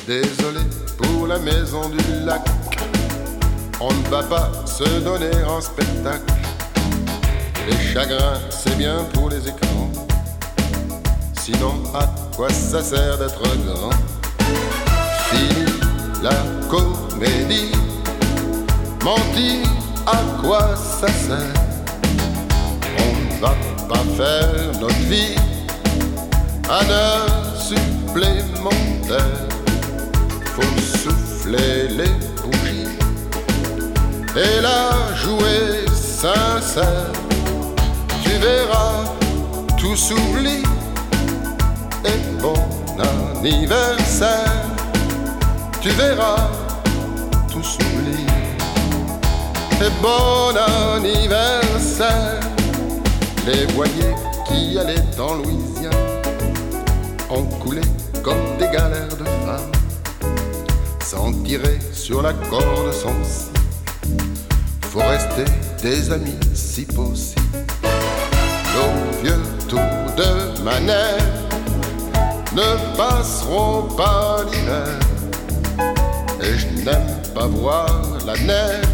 Désolé pour la maison du lac, on ne va pas se donner en spectacle. Les chagrins, c'est bien pour les écrans, sinon à quoi ça sert d'être grand? Fini la comédie, mentir, à quoi ça sert? On ne va pas faire notre vie un heure supplémentaire. Faut souffler les bougies et la jouer sincère. Tu verras, tout s'oublie. Et bon anniversaire. Tu verras, tout s'oublie. Et bon anniversaire. Les voiliers qui allaient en Louisiane ont coulé comme des galères de femmes, sans tirer sur la corde son si. Faut rester des amis si possible. Nos vieux tours de manège ne passeront pas l'hiver. Et je n'aime pas voir la neige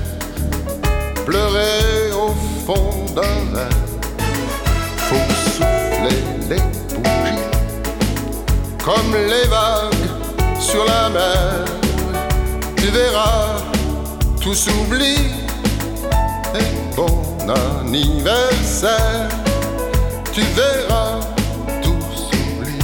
pleurer au fond d'un verre. Faut souffler les bougies comme les vagues sur la mer. Tu verras, tout s'oublie. Et bon anniversaire. Tu verras, tout s'oublie.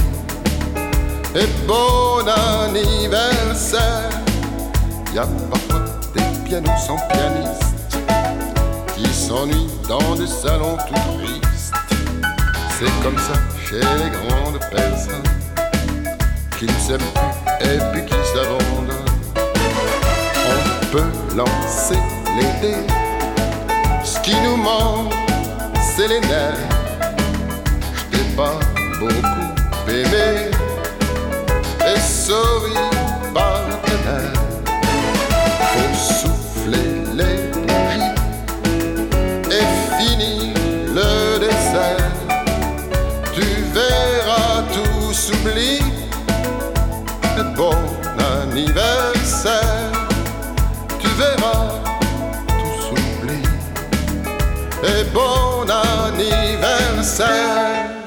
Et bon anniversaire. Y a parfois des pianos sans pianiste qui s'ennuient dans des salons tout tristes. C'est comme ça chez les grandes personnes qui ne s'aiment plus et puis qui s'abandonnent. On peut lancer les dés, ce qui nous manque c'est les nerfs. Je t'ai pas beaucoup aimé et sorry partenaire. Faut souffler les bougies et finir le dessert. Tu verras, tout s'oublie. Et bon anniversaire. Tu verras, tout s'oublie. Et bon anniversaire.